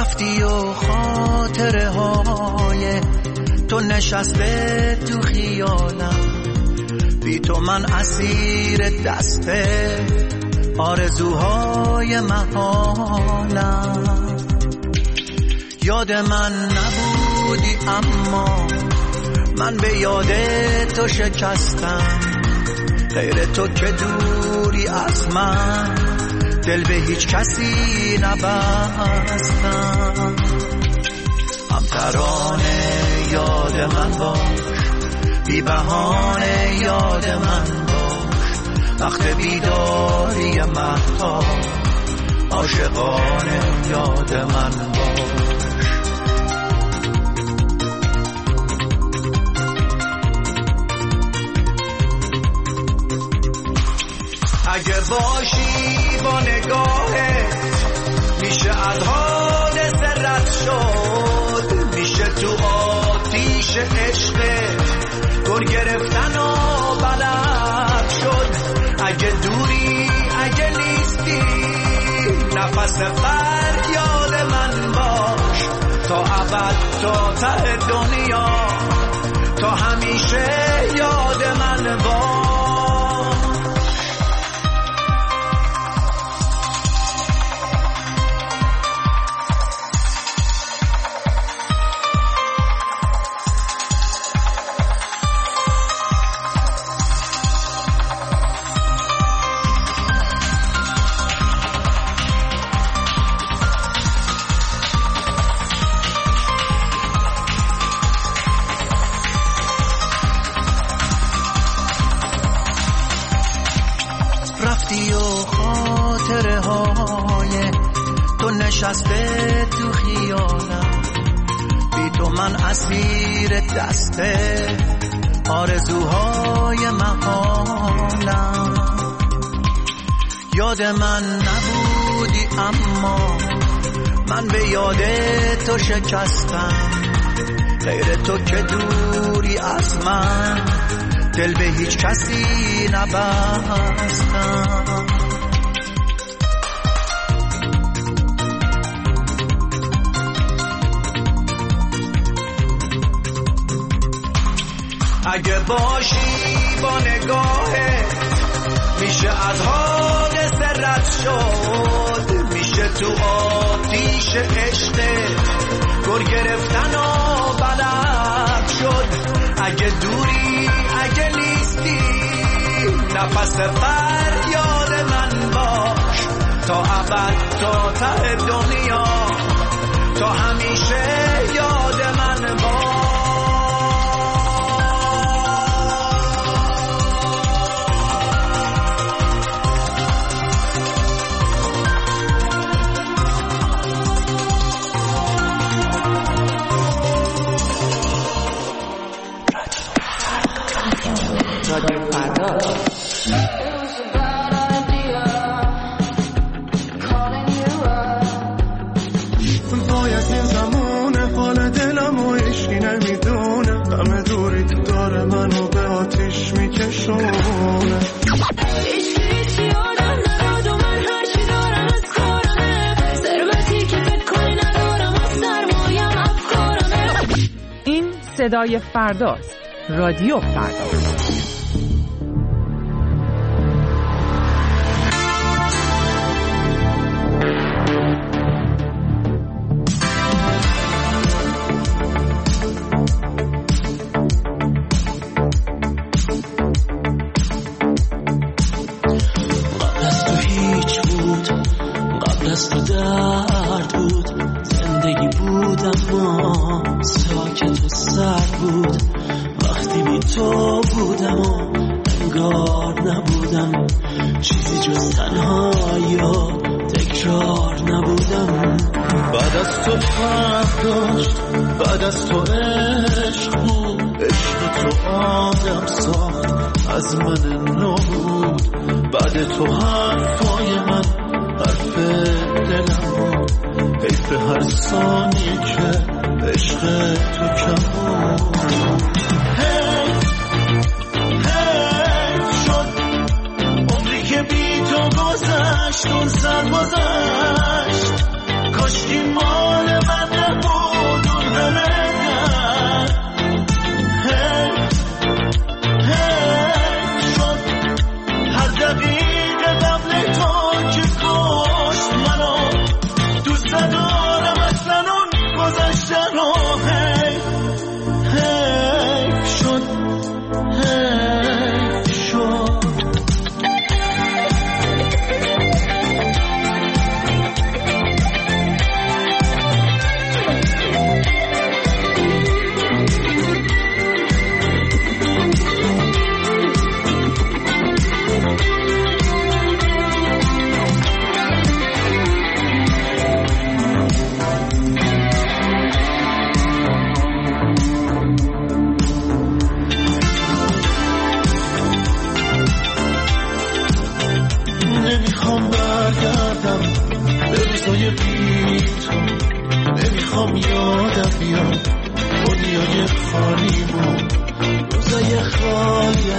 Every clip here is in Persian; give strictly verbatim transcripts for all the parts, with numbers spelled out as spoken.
رفتی و خاطره های تو نشسته تو خیالم، بی تو من اسیر دسته آرزوهای محالم. یاد من نبودی اما من به یاد تو شکستم، غیر تو که دوری از من دل به هیچ کسی نبستم. هم ترانه یاد من باش، بی بهانه یاد من باش، وقت بیداری مهتاب عاشقانه یاد من باش. اگه باشی با نگاهت میشه از حادثه رد شد، میشه تو آتیش عشقت گر گرفتن و بلد شد. اگه دوری اگه نیستی نفس فریاد من باش، تا ابد تا ته دنیا تا همیشه یاد من باش. نشسته تو خیالم، بی تو من اسیر دسته آرزوهای محالم. یاد من نبودی اما من به یاد تو شکستم، غیر تو که دوری از من دل به هیچ کسی نبستم. اگه باشی با نگاهت میشه از حادثه رد شد، میشه تو آتیش عشقت گر گرفتن و بلد شد. اگه دوری اگه نیستی نفس فریاد من باش، تا ابد تا ته دنیا تا همیشه یاد من باش. صدای فرداست. رادیو فردا. گذشت و سر گذشت، کاشکی مال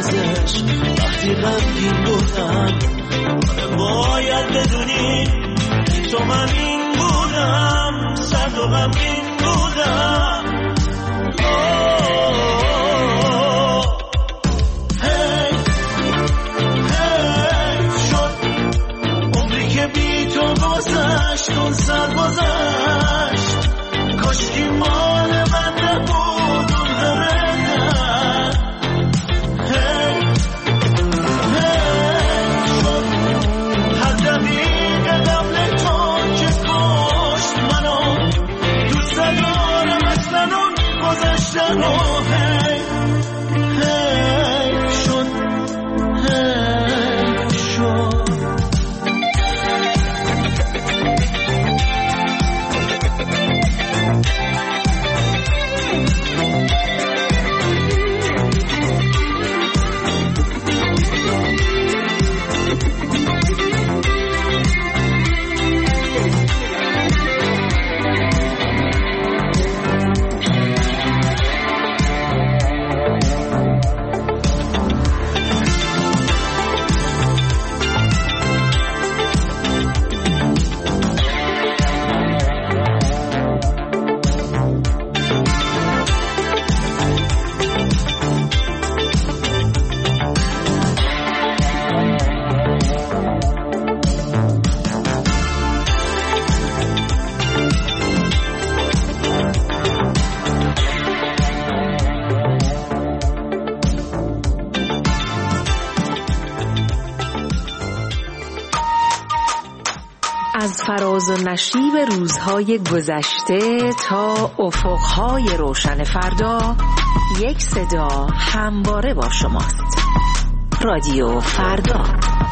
ازش وقتی غمگین بودم. باید بدونی تو من این بودم، سرد و غمگین بودم. هی هی شد عمری که بی تو گذشت، اون سر گذشت. کاشکی مال من نبود اون همه درد. هی هی شد هر دقیقه قبل تو که کشت منو، دوست دارم اصلا اون گذشتن و هی هی شد هی شد. از فراز و نشیب روزهای گذشته تا افقهای روشن فردا، یک صدا همواره با شماست. رادیو فردا.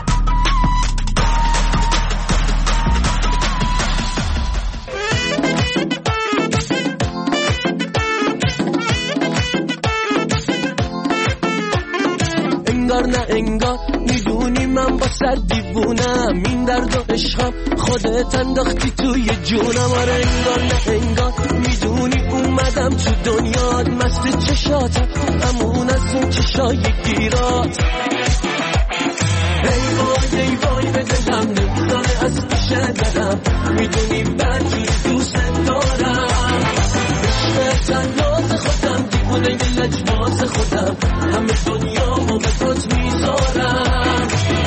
انگار نه انگار میدونی من با سر دیوونم، این درد و عشقم خودت انداختی توی جونم. آره انگار نه انگار میدونی اومدم تو دنیات، مست چشاتم همون از اون چشای گیرات. ای وای ای وای به دلم نمیذاره از پیشه دارم، میدونی بدجوری دوست دارم. عشق تناز خودم دیوونه یه لجباز خودم، همه دنیامو به توت میذارم.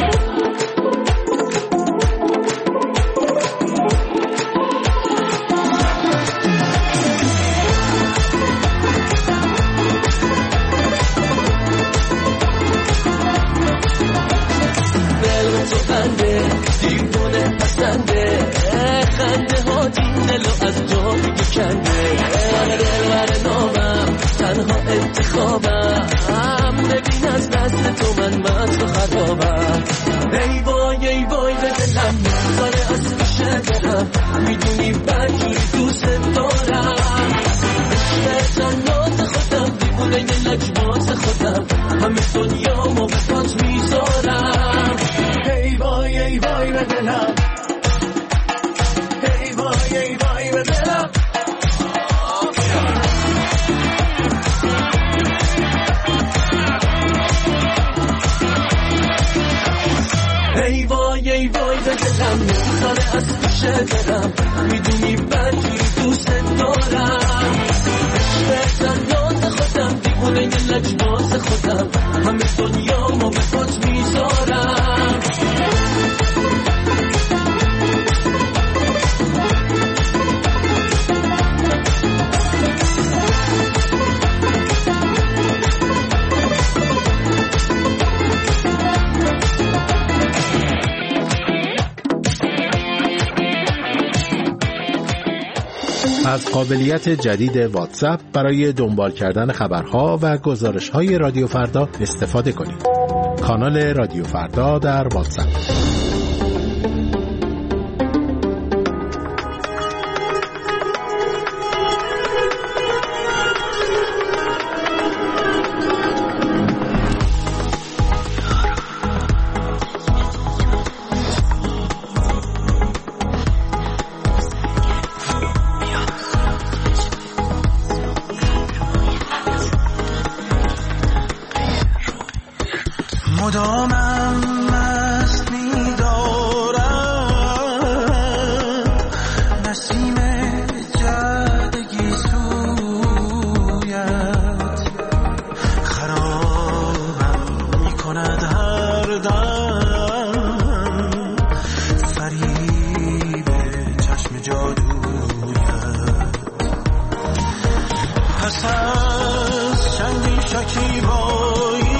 دل تو بنده دیوونه پسنده، خنده ها دین دلو از جا دیگه کنده. دل بر نامم تنها انتخابم، نبین از دست تو من مست و خرابم. ای وای ای وای به دلم نمیذاره از پیشه دارم، میدونی بدجوری دوست دارم. عشق جنات خودم دیوونه یه لجباز خودم، همه دنیامو به پات میذارم. ای وای ای وای به دلم، ای وای ای وای به دلم. ای وای ای وای به دلم نمیذاره از پیشه دارم، میدونی بدجوری دوست دارم. عشق تناز خودم دیوونه یه لجباز خودم، همه دنیامو به پات میذارم. از قابلیت جدید واتساپ برای دنبال کردن خبرها و گزارش‌های رادیو فردا استفاده کنید. کانال رادیو فردا در واتساپ. مدامم مست می‌دارد نسیم جدگی سویت، خرابم می‌کند هر دم فریب چشم جادویت. پس از چندی شکیبایی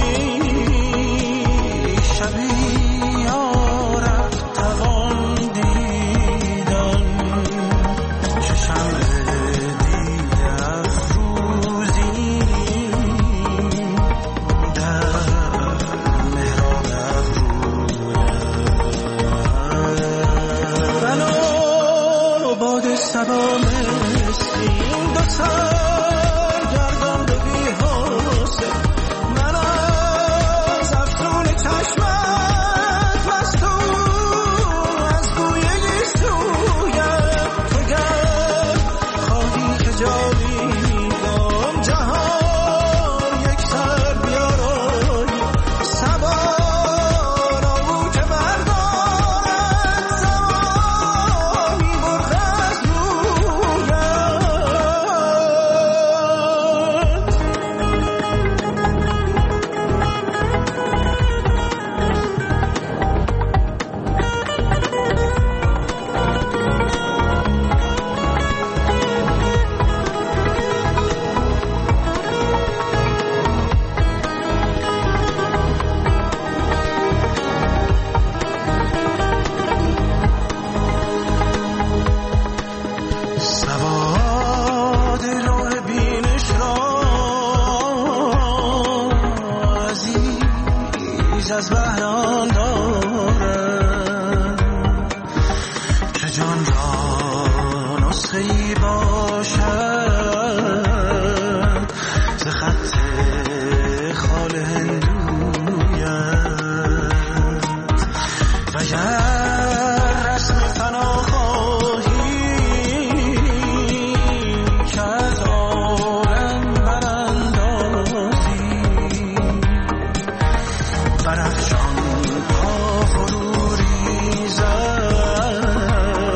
از بهران دارم که جان را نسخه‌ای باشد ز خط خال هندویت. و گر رسم فنا خواهی که از عالم براندازی، برافشان تا فرو ریزد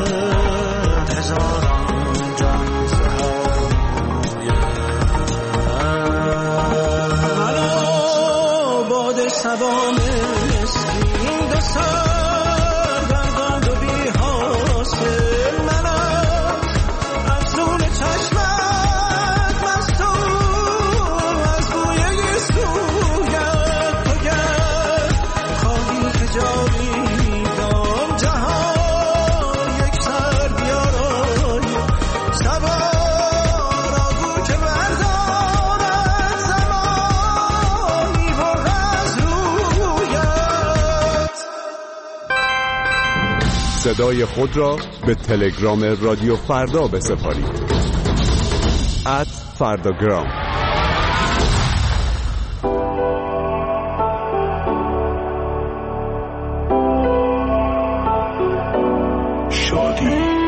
هزاران جان ز هر مویت. منو باد صبا مسکین دو سرگردان و بی حاصل، منم افزون چشمت مستور از بوی سویت. تو گر خواهی که جاویدان جهان یک سر بیارای، سوار آگو که بردارد زمانی بر از رویت. صدای خود را به تلگرام رادیو فردا بسپارید. ات فرداگرام. شادی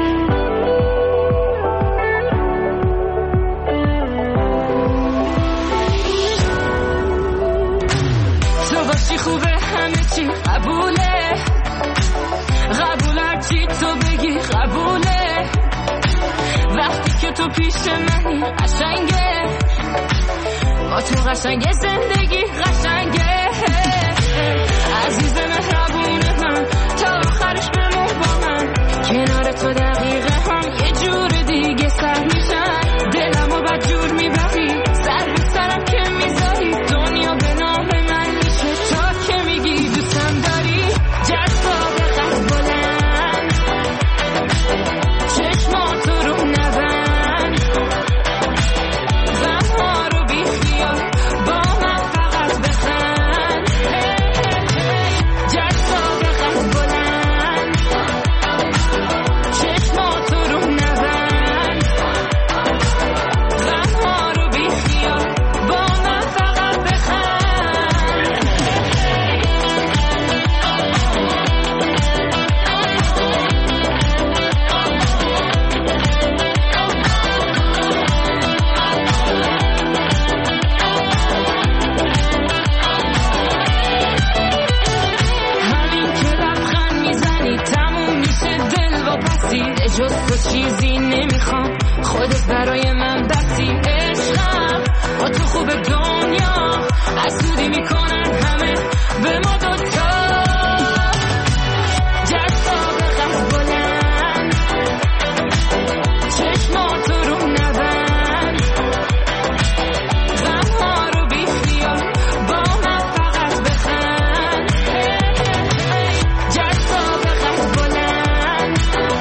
تو باشی خوبه همه چی قبوله، قبول هرچی تو بگی قبوله، وقتی که تو پیش منی قشنگه، با تو قشنگه زندگی قشنگه. عزیز مهربون من تا آخرش بمون با من، کنار تو دقیقه هم یه جور دیگه سر میشن، دلمو بد جور میبری سر به سرم که میذاری، دنیا به نام من میشه تا که میگی دوستم داری. جذاب قد بلند چشماتو رو نبند، غمها رو بی خیال با من فقط بخند. برای من بسی عشقم با تو خوب دنیا حسودی میکنن همه به ما دوتا جذاب قد بلند چشماتو رو نبند غمها رو بی خیال با من فقط بخند جذاب قد بلند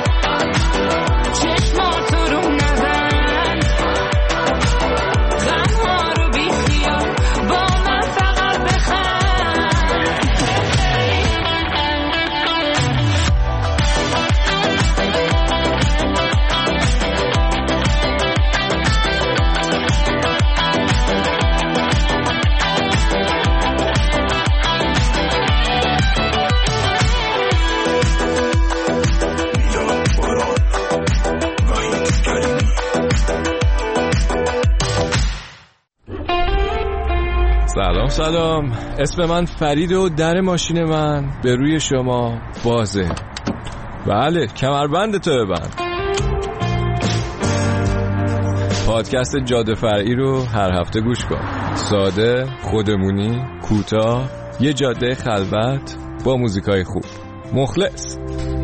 چشماتو رو نبند غمها رو بی خیال با من فقط بخند سلام سلام، اسم من فرید و در ماشین من به روی شما بازه. بله، کمربند تو ببند. پادکست جاده فرعی رو هر هفته گوش کن. ساده، خودمونی، کوتاه، یه جاده خلوت با موزیکای خوب. مخلص.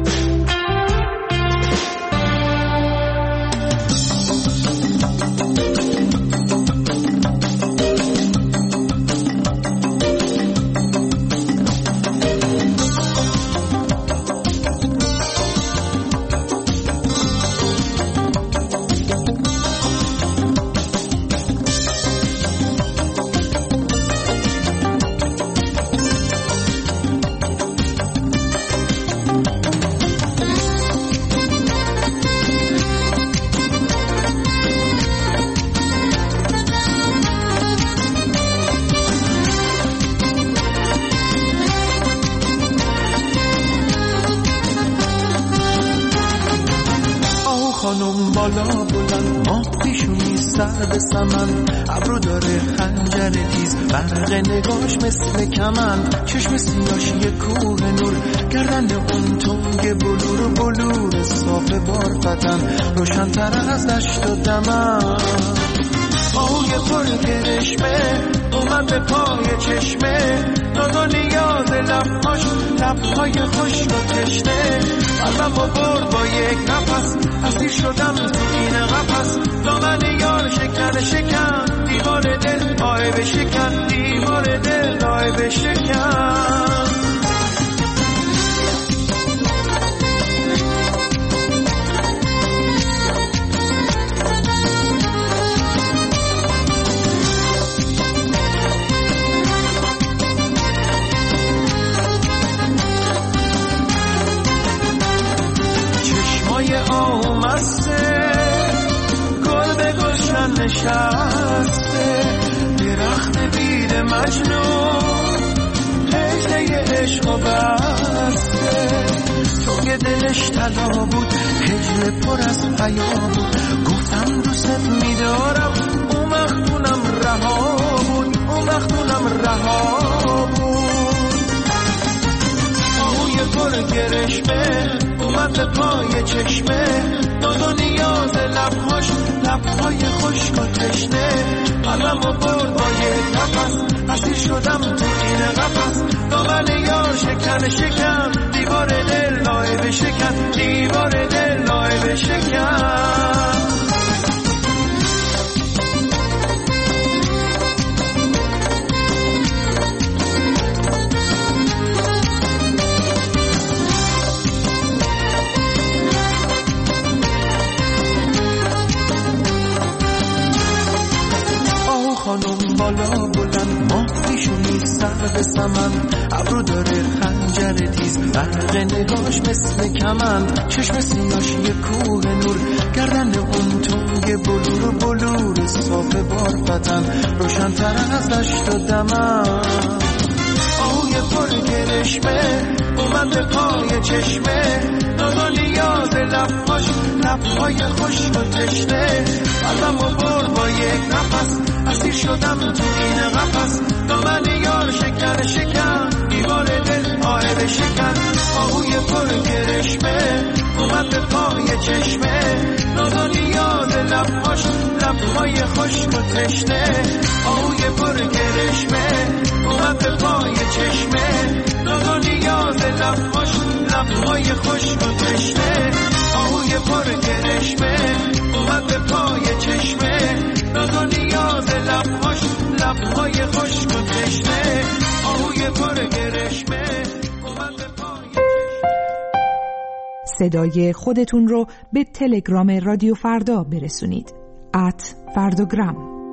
خانم بالا بلند ماه پیشونی سر به سمن ابرو داره خنجر تیز برق نگاش مثل کمند چشم سیاش یه کوه نور گردن اون تنگ بلور بلور صاف بار فتن روشن تر از دشت و دمن آهوی پر گرشمه اومد به پای چشمه داد و نیاز لبهاش لبهای خشک و تشنه قلبم و برد با یک نفس اسیر شدم تو این قفس دامن یار شکن شکن دیوار دل آه بشکن دیوار دل آه بشکن آمسته گل به گلشن نشسته درخت بید مجنون هجله عشق و بسته توی دلش طلا بود هجله پر از حیا بود گفتم دوست میدارم اون وقت اونم رها بود اون وقت اونم رها بود آهوی پر گرشمه اومد به پای چشمه داد و نیاز لبهاش لبهای خشک و تشنه قلم و برد با یک نفس اسیر شدم تو این قفس دامن یار شکن شکن دیوار دل لای بشکن دیوار دل لای بشکن خانم بالا بلند ماه پیشونی سر به سمن ابرو داره خنجر تیز برق نگاش مثل کمند چشم سیاش یه کوه نور گردن اون تنگ بلور بلور صاف بار فتن روشن تر از دشت و دمن آهوی پر گرشمه اومد به پای چشمه داد و نیاز لبهاش لبهای خشک و تشنه قلبم و برد با یک نفس اسیر شدم تو این قفس دامن یار شکن شکن دیوار دل آه بشکن آهوی پر گرشمه اومد به پای چشمه داد و نیاز لبهاش لبهای خشک و تشنه آهوی پر کرشمه اومد به پای چشمه دو نیاز لبهاش لبهای خشک و تشنه آهوی پر کرشمه اومد به پای چشمه دو نیاز لبهاش لبهای خشک و تشنه آهوی پر کرشمه اومد به پای چشمه. صدای خودتون رو به تلگرام رادیو فردا برسونید. ات فرداگرام.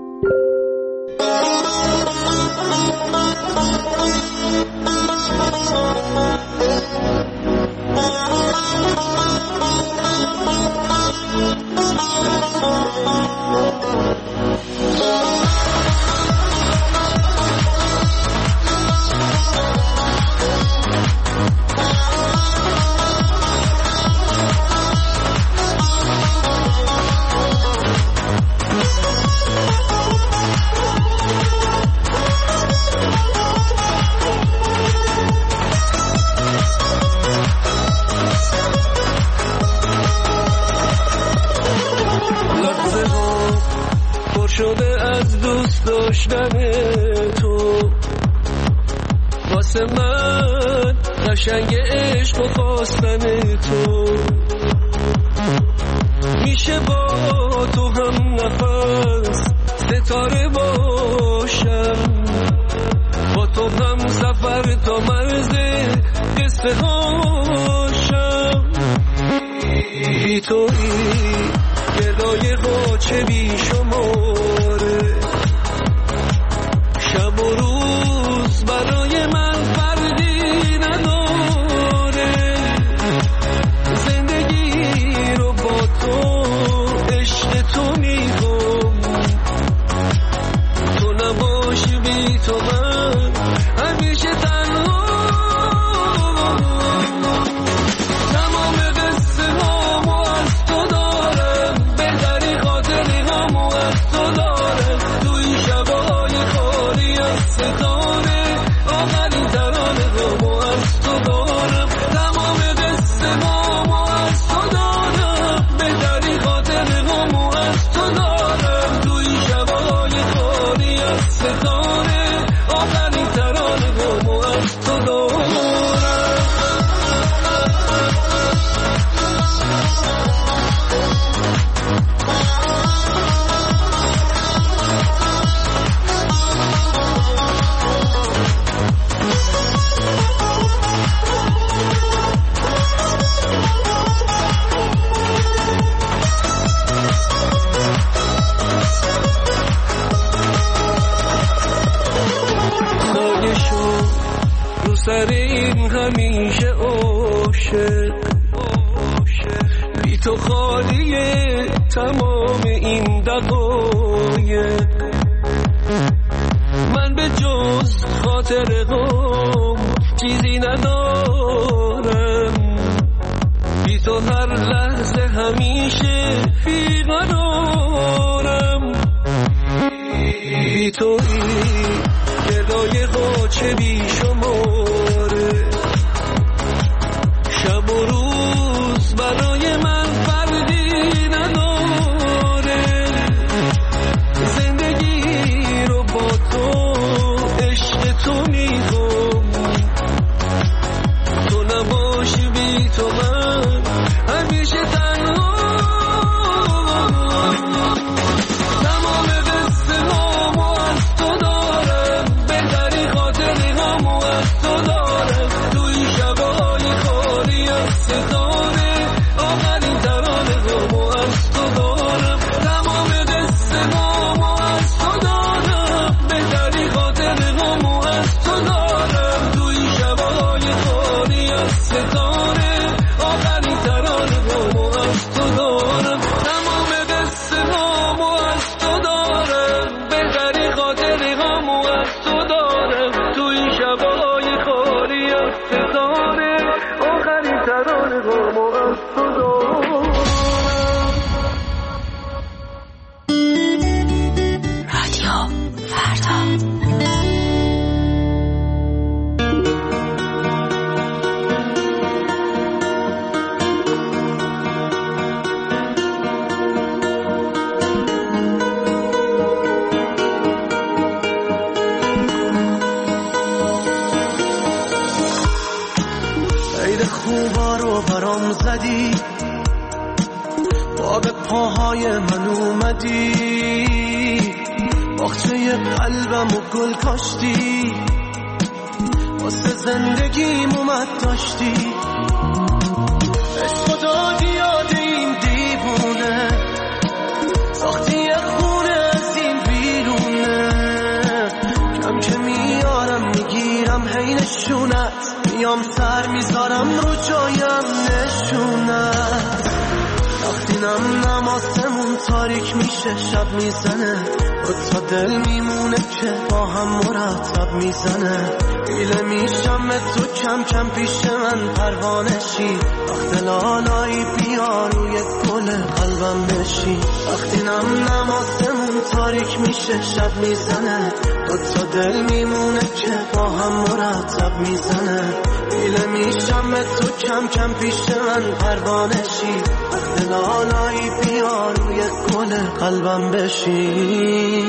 داشتن تو واسه من قشنگ عشق و خواستن تو میشه با تو هم نفس ستاره باشم با تو هم سفر تا مرز قصه هاشم بی توی گدای قاچه بی شماره شب و روز برای من فرقی نداره زندگی رو با تو عشق تو میگم تو نباشی بی تو من همیشه تنها تمام قصه هامو از تو دارم بهتری خاطری هامو از تو دارم توی شبای خالی از ستاره آخرین ترانه هامو از تو دارم تمام قصه هامو از تو دارم بهتری خاطری هامو از تو دارم توی شبای خالی از ستاره آخرین ترانه هامو از تو دارم. سر این همیشه عاشق بی تو خالیه تمام این دقایق من به جز خاطر غم چیزی ندارم بی تو هر لحظه همیشه بیقرارم بی تویی گدای قاچه بی شماره شب و روز برای من فرقی نداره زندگی رو با تو عشق تو میگم تو نباشی بی تو من همیشه تنها زدی، با به پاهای من اومدی، باغچه قلبم و گل کاشتی، واسه زندگیم اومد داشتی، عشق دادی یاد این دیوونه، ساختی یه خونه از این بیرونه، کم که میارم میگیرم هی نشونت، میام سر میذارم رو جایم نشونت، وقتی نم نماسمون تاریک میشه شب میزنه، و تا دل میمونه که با هم مرتب میزنه، ایله میشم تو کم کم پیش من پروانشی، وقت لالایی بیا روی گل قلبم بشی، وقتی نم نماسمون تاریک میشه شب میزنه، و تا دل میمونه که با هم مرتب میزنه، ایله میشم تو کم کم پیش من پروانشی، وقت لالایی بیا روی گل قلبم بشی.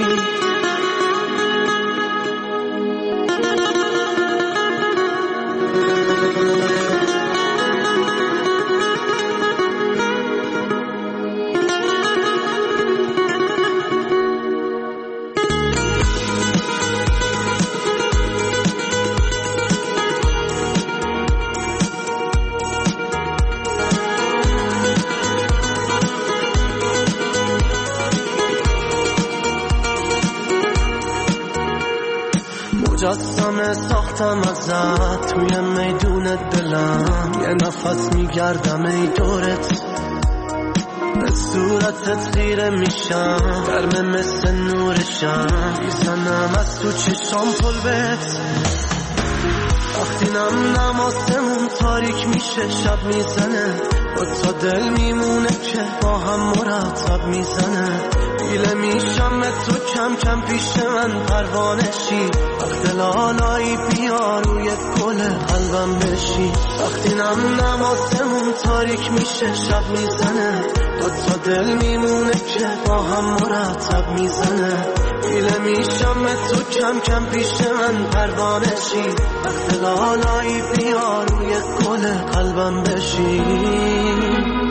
مجسمه ساختم ازت توی میدون دلم، یه نفس میگردم ای دورت، به صورتت خیره میشم، گرمه مثل نورشم، میزنم از تو چشام پلبت، وقتی نم نماسمون تاریک میشه شب میزنه، و تا دل میمونه که با هم مرتب میزنه، ایله میشم تو کم کم پیش من پروانشی، وقت لالایی بیا روی گل قلبم بشی، وقتی نم نماسمون تاریک میشه شب میزنه، و تا دل میمونه که با هم مرتب میزنه، ایله میشم تو کم کم پیش من پروانشی، وقت لالایی بیا روی گل قلبم بشی.